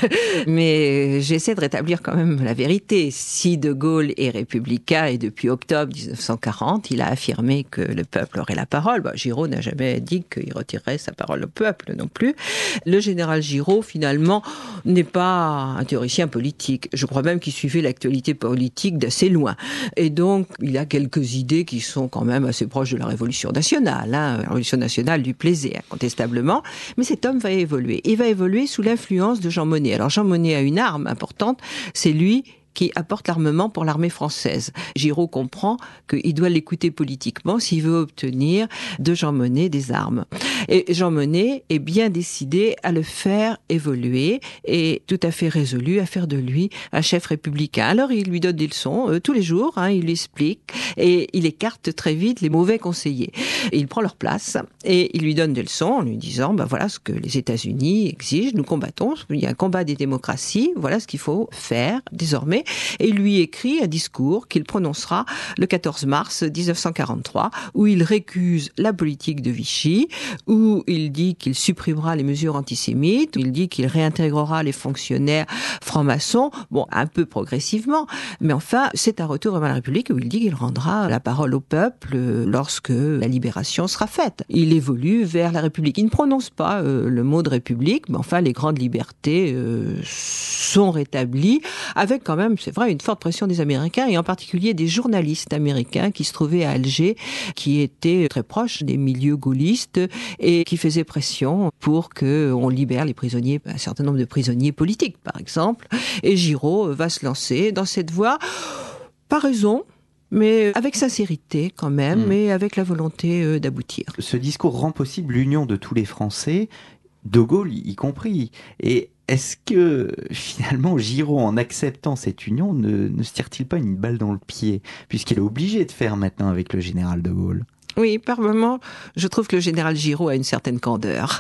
mais j'essaie de rétablir quand même la vérité. Si de Gaulle est républicain et depuis octobre dix-neuf cent quarante, il a affirmé que le peuple aurait la parole. Bah, Giraud n'a jamais dit qu'il retirerait sa parole au peuple non plus. Le général Giraud, finalement, n'est pas un théoricien politique. Je crois même qu'il suivait l'actualité politique d'assez loin. Et donc, il a quelques idées qui sont quand même assez proches de la Révolution nationale, hein. La Révolution nationale lui plaisait, incontestablement. Mais cet homme va évoluer. Il va évoluer sous l'influence de Jean Monnet. Alors Jean Monnet a une arme importante, c'est lui qui apporte l'armement pour l'armée française. Giraud comprend qu'il doit l'écouter politiquement s'il veut obtenir de Jean Monnet des armes. Et Jean Monnet est bien décidé à le faire évoluer et tout à fait résolu à faire de lui un chef républicain. Alors il lui donne des leçons euh, tous les jours, hein, il lui explique et il écarte très vite les mauvais conseillers. Et il prend leur place et il lui donne des leçons en lui disant ben voilà ce que les États-Unis exigent, nous combattons, il y a un combat des démocraties, voilà ce qu'il faut faire désormais. Et il lui écrit un discours qu'il prononcera le quatorze mars dix-neuf cent quarante-trois, où il récuse la politique de Vichy, où il dit qu'il supprimera les mesures antisémites, où il dit qu'il réintégrera les fonctionnaires francs-maçons, bon, un peu progressivement, mais enfin, c'est un retour à la République où il dit qu'il rendra la parole au peuple lorsque la libération sera faite. Il évolue vers la République. Il ne prononce pas euh, le mot de République, mais enfin, les grandes libertés euh, sont rétablies, avec quand même, c'est vrai, une forte pression des Américains, et en particulier des journalistes américains qui se trouvaient à Alger, qui étaient très proches des milieux gaullistes, et qui faisaient pression pour qu'on libère les prisonniers, un certain nombre de prisonniers politiques, par exemple. Et Giraud va se lancer dans cette voie, pas raison, mais avec sincérité quand même, mmh. mais avec la volonté d'aboutir. Ce discours rend possible l'union de tous les Français, de Gaulle y compris. Et est-ce que, finalement, Giraud, en acceptant cette union, ne, ne se tire-t-il pas une balle dans le pied, puisqu'il est obligé de faire maintenant avec le général de Gaulle ? Oui, par moments, je trouve que le général Giraud a une certaine candeur.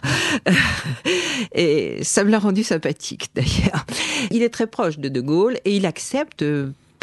Et ça me l'a rendu sympathique, d'ailleurs. Il est très proche de De Gaulle et il accepte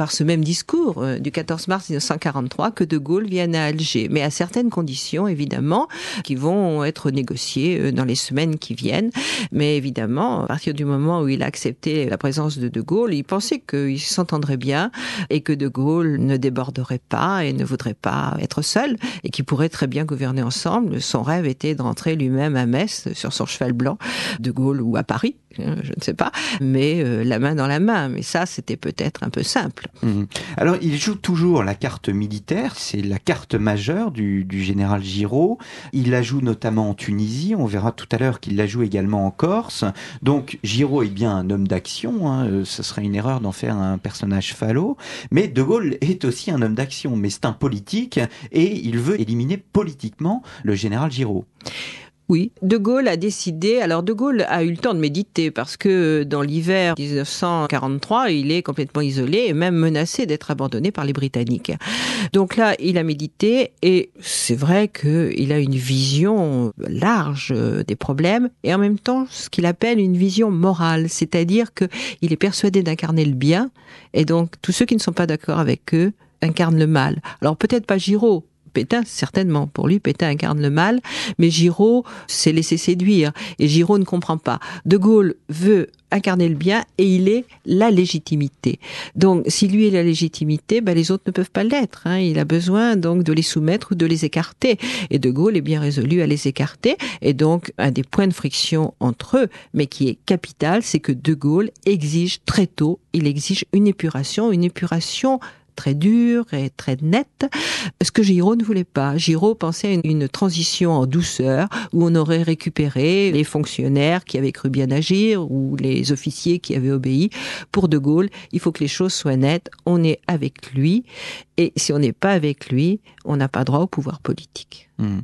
par ce même discours euh, du quatorze mars mille neuf cent quarante-trois que De Gaulle vienne à Alger, mais à certaines conditions, évidemment, qui vont être négociées euh, dans les semaines qui viennent. Mais évidemment, à partir du moment où il a accepté la présence de De Gaulle, il pensait qu'il s'entendrait bien et que De Gaulle ne déborderait pas et ne voudrait pas être seul et qu'ils pourraient très bien gouverner ensemble. Son rêve était de rentrer lui-même à Metz sur son cheval blanc, De Gaulle ou à Paris, je ne sais pas, mais euh, la main dans la main. Mais ça, c'était peut-être un peu simple. Mmh. Alors, il joue toujours la carte militaire, c'est la carte majeure du, du général Giraud. Il la joue notamment en Tunisie, on verra tout à l'heure qu'il la joue également en Corse. Donc, Giraud est bien un homme d'action, hein, ce serait une erreur d'en faire un personnage falot, mais De Gaulle est aussi un homme d'action, mais c'est un politique, et il veut éliminer politiquement le général Giraud. Oui, De Gaulle a décidé, alors De Gaulle a eu le temps de méditer parce que dans l'hiver dix-neuf cent quarante-trois, il est complètement isolé et même menacé d'être abandonné par les Britanniques. Donc là, il a médité et c'est vrai qu'il a une vision large des problèmes et en même temps ce qu'il appelle une vision morale, c'est-à-dire qu'il est persuadé d'incarner le bien et donc tous ceux qui ne sont pas d'accord avec eux incarnent le mal. Alors peut-être pas Giraud, Pétain, certainement. Pour lui, Pétain incarne le mal, mais Giraud s'est laissé séduire. Et Giraud ne comprend pas. De Gaulle veut incarner le bien et il est la légitimité. Donc, si lui est la légitimité, ben, les autres ne peuvent pas l'être. Hein. Il a besoin donc de les soumettre ou de les écarter. Et De Gaulle est bien résolu à les écarter. Et donc, un des points de friction entre eux, mais qui est capital, c'est que De Gaulle exige très tôt, il exige une épuration, une épuration très dur et très net, ce que Giraud ne voulait pas. Giraud pensait à une, une transition en douceur, où on aurait récupéré les fonctionnaires qui avaient cru bien agir, ou les officiers qui avaient obéi. Pour De Gaulle, il faut que les choses soient nettes, on est avec lui, et si on n'est pas avec lui, on n'a pas droit au pouvoir politique. Mmh.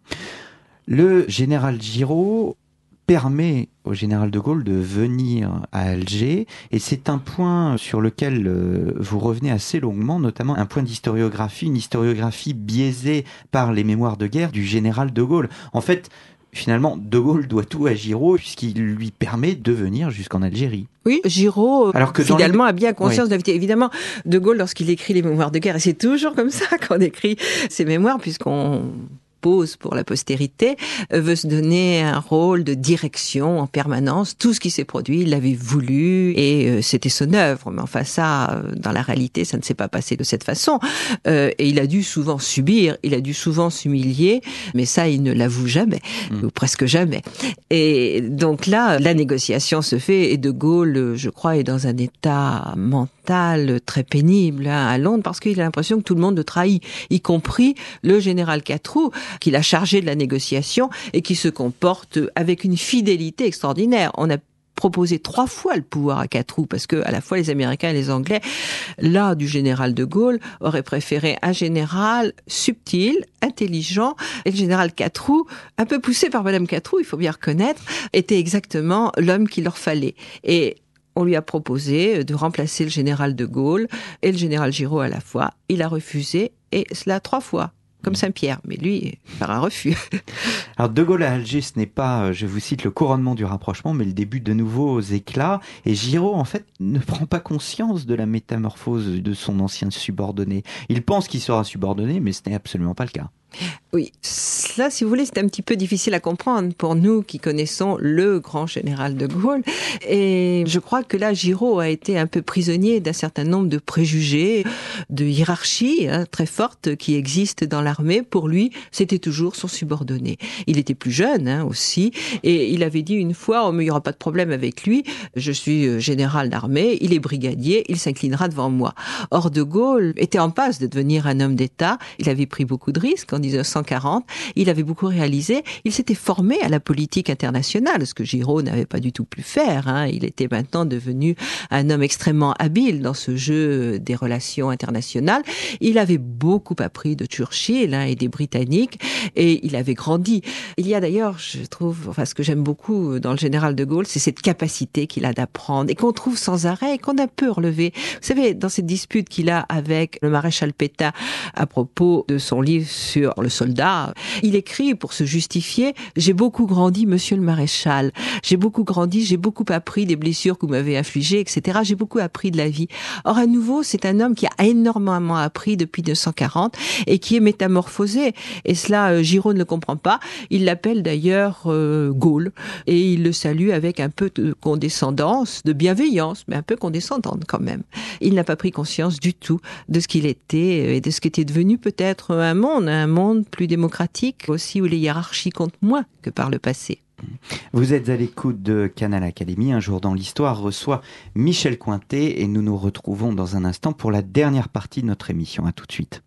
Le général Giraud permet au général de Gaulle de venir à Alger, et c'est un point sur lequel euh, vous revenez assez longuement, notamment un point d'historiographie, une historiographie biaisée par les mémoires de guerre du général de Gaulle. En fait, finalement, De Gaulle doit tout à Giraud puisqu'il lui permet de venir jusqu'en Algérie. Oui, Giraud, Alors que finalement, les... a bien conscience oui. de la vérité. Évidemment, De Gaulle, lorsqu'il écrit les mémoires de guerre, et c'est toujours comme ça qu'on écrit ses mémoires, puisqu'on pose pour la postérité, veut se donner un rôle de direction en permanence. Tout ce qui s'est produit, il l'avait voulu et euh, c'était son œuvre. Mais enfin ça, dans la réalité, ça ne s'est pas passé de cette façon. Euh, et il a dû souvent subir, il a dû souvent s'humilier, mais ça, il ne l'avoue jamais, mmh. ou presque jamais. Et donc là, la négociation se fait et De Gaulle, je crois, est dans un état mental très pénible hein, à Londres parce qu'il a l'impression que tout le monde le trahit, y compris le général Catroux, qu'il a chargé de la négociation et qui se comporte avec une fidélité extraordinaire. On a proposé trois fois le pouvoir à Catroux parce que à la fois les Américains et les Anglais, là du général de Gaulle, auraient préféré un général subtil, intelligent, et le général Catroux, un peu poussé par Madame Catroux, il faut bien reconnaître, était exactement l'homme qu'il leur fallait. Et on lui a proposé de remplacer le général de Gaulle et le général Giraud à la fois. Il a refusé, et cela trois fois. Comme Saint-Pierre, mais lui, par un refus. Alors, De Gaulle à Alger, ce n'est pas, je vous cite, le couronnement du rapprochement, mais le début de nouveaux éclats. Et Giraud, en fait, ne prend pas conscience de la métamorphose de son ancien subordonné. Il pense qu'il sera subordonné, mais ce n'est absolument pas le cas. Oui, cela, si vous voulez, c'est un petit peu difficile à comprendre pour nous qui connaissons le grand général de Gaulle. Et je crois que là, Giraud a été un peu prisonnier d'un certain nombre de préjugés, de hiérarchies hein, très fortes qui existent dans l'armée. Pour lui, c'était toujours son subordonné. Il était plus jeune hein, aussi, et il avait dit une fois, oh, mais il n'y aura pas de problème avec lui, je suis général d'armée, il est brigadier, il s'inclinera devant moi. Or, de Gaulle était en passe de devenir un homme d'État, il avait pris beaucoup de risques en dix-neuf cent quarante, il avait beaucoup réalisé, il s'était formé à la politique internationale, ce que Giraud n'avait pas du tout pu faire. Hein. Il était maintenant devenu un homme extrêmement habile dans ce jeu des relations internationales. Il avait beaucoup appris de Churchill hein, et des Britanniques, et il avait grandi. Il y a d'ailleurs, je trouve, enfin ce que j'aime beaucoup dans le général de Gaulle, c'est cette capacité qu'il a d'apprendre, et qu'on trouve sans arrêt, et qu'on a peu relevé. Vous savez, dans cette dispute qu'il a avec le maréchal Pétain à propos de son livre sur sur le soldat. Il écrit pour se justifier « J'ai beaucoup grandi, monsieur le maréchal. J'ai beaucoup grandi, j'ai beaucoup appris des blessures que vous m'avez infligées, et cetera. J'ai beaucoup appris de la vie. » Or, à nouveau, c'est un homme qui a énormément appris depuis mille neuf cent quarante et qui est métamorphosé. Et cela, euh, Giraud ne le comprend pas. Il l'appelle d'ailleurs euh, Gaulle et il le salue avec un peu de condescendance, de bienveillance, mais un peu condescendante quand même. Il n'a pas pris conscience du tout de ce qu'il était et de ce qu'était devenu peut-être un monde, un monde plus démocratique aussi où les hiérarchies comptent moins que par le passé. Vous êtes à l'écoute de Canal Académie. Un jour dans l'histoire reçoit Michel Cointet et nous nous retrouvons dans un instant pour la dernière partie de notre émission. À tout de suite.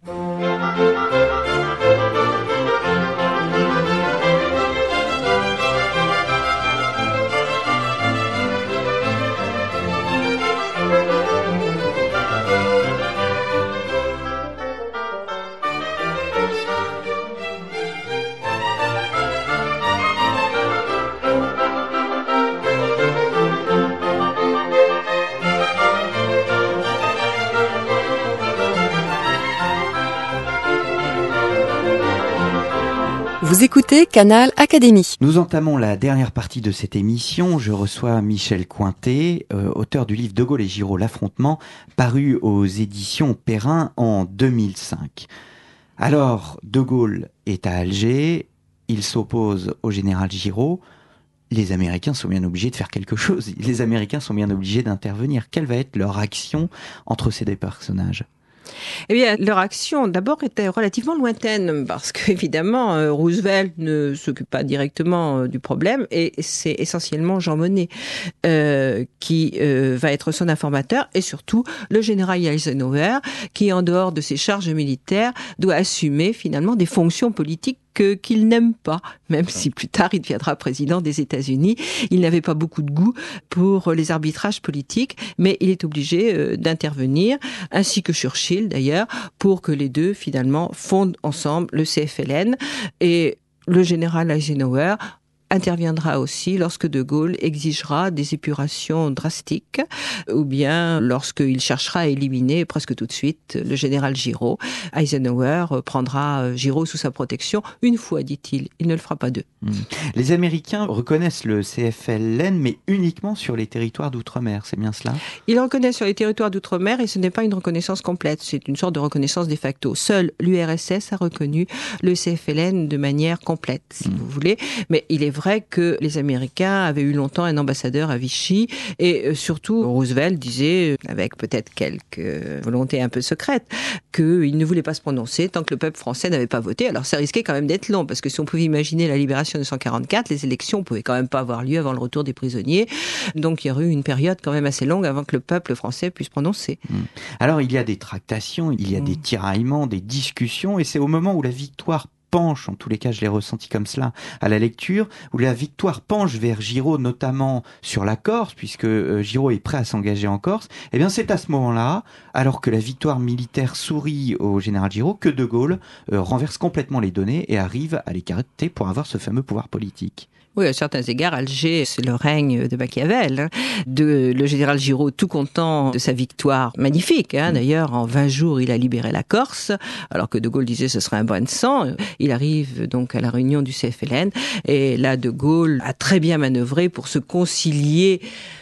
Vous écoutez Canal Académie. Nous entamons la dernière partie de cette émission. Je reçois Michel Cointet, euh, auteur du livre De Gaulle et Giraud, l'affrontement, paru aux éditions Perrin en deux mille cinq. Alors, De Gaulle est à Alger, il s'oppose au général Giraud. Les Américains sont bien obligés de faire quelque chose. Les Américains sont bien obligés d'intervenir. Quelle va être leur action entre ces deux personnages ? Eh bien, leur action, d'abord, était relativement lointaine, parce qu'évidemment, euh, Roosevelt ne s'occupe pas directement euh, du problème, et c'est essentiellement Jean Monnet euh, qui euh, va être son informateur, et surtout le général Eisenhower, qui, en dehors de ses charges militaires, doit assumer finalement des fonctions politiques que, qu'il n'aime pas, même si plus tard il deviendra président des États-Unis. Il n'avait pas beaucoup de goût pour les arbitrages politiques, mais il est obligé euh, d'intervenir, ainsi que Churchill d'ailleurs, pour que les deux finalement fondent ensemble le C F L N. Et le général Eisenhower interviendra aussi lorsque De Gaulle exigera des épurations drastiques, ou bien lorsqu'il cherchera à éliminer presque tout de suite le général Giraud. Eisenhower prendra Giraud sous sa protection une fois, dit-il. Il ne le fera pas deux. Mmh. Les Américains reconnaissent le C F L N, mais uniquement sur les territoires d'outre-mer, c'est bien cela ? Ils le reconnaissent sur les territoires d'outre-mer et ce n'est pas une reconnaissance complète, c'est une sorte de reconnaissance de facto. Seul l'U R S S a reconnu le C F L N de manière complète, si mmh. vous voulez, mais il est vrai vrai que les Américains avaient eu longtemps un ambassadeur à Vichy et surtout Roosevelt disait, avec peut-être quelques volontés un peu secrètes, qu'il ne voulait pas se prononcer tant que le peuple français n'avait pas voté. Alors ça risquait quand même d'être long parce que si on pouvait imaginer la libération de mille neuf cent quarante-quatre, les élections ne pouvaient quand même pas avoir lieu avant le retour des prisonniers. Donc il y aurait eu une période quand même assez longue avant que le peuple français puisse se prononcer. Alors il y a des tractations, il y a mmh. des tiraillements, des discussions et c'est au moment où la victoire penche, en tous les cas je l'ai ressenti comme cela à la lecture, où la victoire penche vers Giraud, notamment sur la Corse, puisque euh, Giraud est prêt à s'engager en Corse, et bien c'est à ce moment-là, alors que la victoire militaire sourit au général Giraud, que De Gaulle euh, renverse complètement les données et arrive à l'écarter pour avoir ce fameux pouvoir politique. Oui, à certains égards, Alger, c'est le règne de Machiavel. Hein. De, le général Giraud, tout content de sa victoire magnifique. Hein. D'ailleurs, en vingt jours, il a libéré la Corse, alors que De Gaulle disait ce serait un bain de sang. Il arrive donc à la réunion du C F L N. Et là, De Gaulle a très bien manœuvré pour se concilier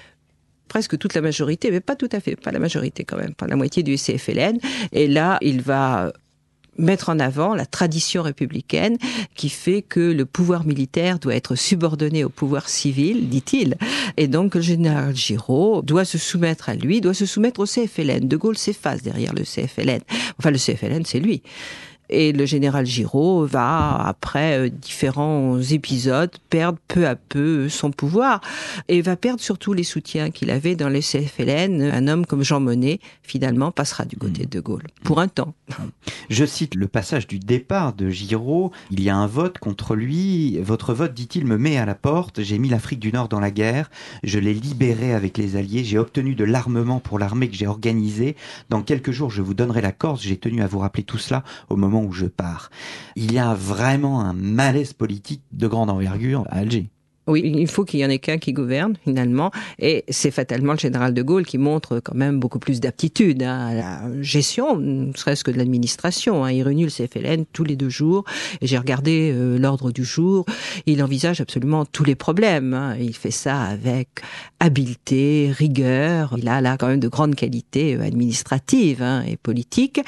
presque toute la majorité, mais pas tout à fait, pas la majorité quand même, pas la moitié du C F L N. Et là, il va mettre en avant la tradition républicaine qui fait que le pouvoir militaire doit être subordonné au pouvoir civil, dit-il. Et donc le général Giraud doit se soumettre à lui, doit se soumettre au C F L N. De Gaulle s'efface derrière le C F L N. Enfin, le C F L N, c'est lui. Et le général Giraud va, après euh, différents épisodes, perdre peu à peu son pouvoir et va perdre surtout les soutiens qu'il avait dans le C F L N. Un homme comme Jean Monnet, finalement, passera du côté de De Gaulle, pour un temps. Je cite le passage du départ de Giraud. Il y a un vote contre lui. Votre vote, dit-il, me met à la porte. J'ai mis l'Afrique du Nord dans la guerre. Je l'ai libérée avec les Alliés. J'ai obtenu de l'armement pour l'armée que j'ai organisée. Dans quelques jours, je vous donnerai la Corse. J'ai tenu à vous rappeler tout cela au moment où je pars. Il y a vraiment un malaise politique de grande envergure à Alger. Oui, il faut qu'il y en ait qu'un qui gouverne, finalement. Et c'est fatalement le général de Gaulle qui montre quand même beaucoup plus d'aptitude hein, à la gestion, ne serait-ce que de l'administration. Hein. Il réunit le C F L N tous les deux jours. Et j'ai regardé euh, l'ordre du jour. Il envisage absolument tous les problèmes. Hein. Il fait ça avec habileté, rigueur. Il a là quand même de grandes qualités administratives hein, et politiques.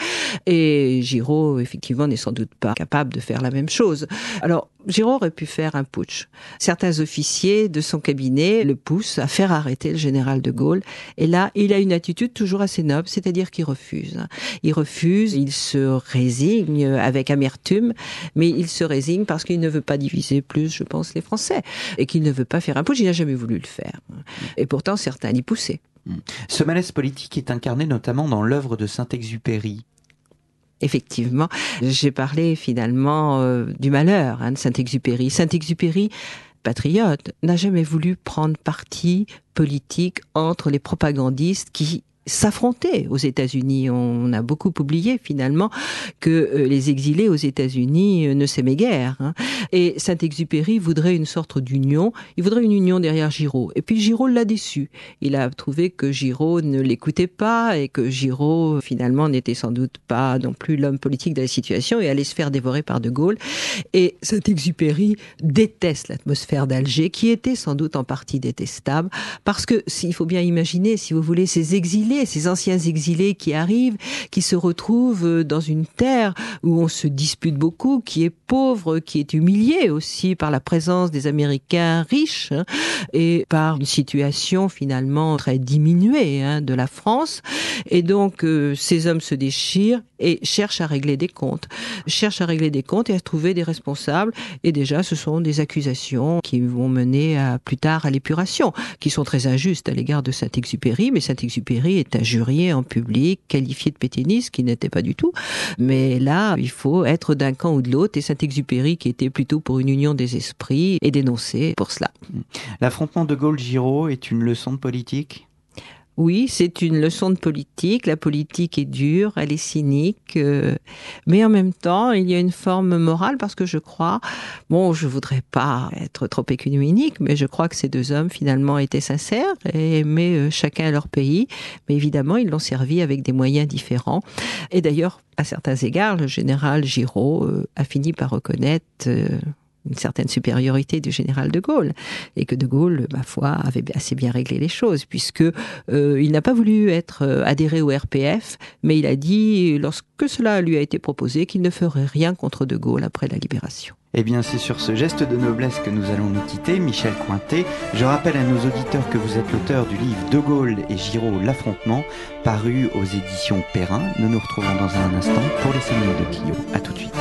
Et Giraud, effectivement, n'est sans doute pas capable de faire la même chose. Alors, Giraud aurait pu faire un putsch. Certains officiers de son cabinet le poussent à faire arrêter le général de Gaulle. Et là, il a une attitude toujours assez noble, c'est-à-dire qu'il refuse. Il refuse, il se résigne avec amertume, mais il se résigne parce qu'il ne veut pas diviser plus, je pense, les Français. Et qu'il ne veut pas faire un putsch, il n'a jamais voulu le faire. Et pourtant, certains l'y poussaient. Ce malaise politique est incarné notamment dans l'œuvre de Saint-Exupéry. Effectivement, j'ai parlé finalement euh, du malheur hein, de Saint-Exupéry. Saint-Exupéry, patriote, n'a jamais voulu prendre parti politique entre les propagandistes qui s'affronter aux États-Unis. On a beaucoup oublié finalement que euh, les exilés aux États-Unis euh, ne s'aimaient guère. Hein. Et Saint-Exupéry voudrait une sorte d'union. Il voudrait une union derrière Giraud. Et puis Giraud l'a déçu. Il a trouvé que Giraud ne l'écoutait pas et que Giraud finalement n'était sans doute pas non plus l'homme politique de la situation et allait se faire dévorer par De Gaulle. Et Saint-Exupéry déteste l'atmosphère d'Alger, qui était sans doute en partie détestable, parce que il faut bien imaginer, si vous voulez, ces exilés ces anciens exilés qui arrivent, qui se retrouvent dans une terre où on se dispute beaucoup, qui est pauvre, qui est humiliée aussi par la présence des Américains riches hein, et par une situation finalement très diminuée hein, de la France. Et donc, euh, ces hommes se déchirent et cherchent à régler des comptes. Cherchent à régler des comptes et à trouver des responsables. Et déjà, ce sont des accusations qui vont mener à, plus tard à l'épuration, qui sont très injustes à l'égard de Saint-Exupéry. Mais Saint-Exupéry est injurié en public, qualifié de pétainiste, ce qui n'était pas du tout. Mais là, il faut être d'un camp ou de l'autre. Et Saint-Exupéry, qui était plutôt pour une union des esprits, est dénoncé pour cela. L'affrontement de Gaulle-Giraud est une leçon de politique ? Oui, c'est une leçon de politique. La politique est dure, elle est cynique, euh, mais en même temps, il y a une forme morale parce que je crois, bon, je voudrais pas être trop écuménique, mais je crois que ces deux hommes finalement étaient sincères et aimaient euh, chacun leur pays, mais évidemment, ils l'ont servi avec des moyens différents. Et d'ailleurs, à certains égards, le général Giraud euh, a fini par reconnaître euh, une certaine supériorité du général de Gaulle, et que de Gaulle, ma foi, avait assez bien réglé les choses, puisque euh, il n'a pas voulu être euh, adhéré au R P F, mais il a dit, lorsque cela lui a été proposé, qu'il ne ferait rien contre de Gaulle après la libération. Eh bien, c'est sur ce geste de noblesse que nous allons nous quitter. Michel Cointet, je rappelle à nos auditeurs que vous êtes l'auteur du livre De Gaulle et Giraud, l'affrontement, paru aux éditions Perrin. Nous nous retrouvons dans un instant pour les cinq minutes de Clio. À tout de suite.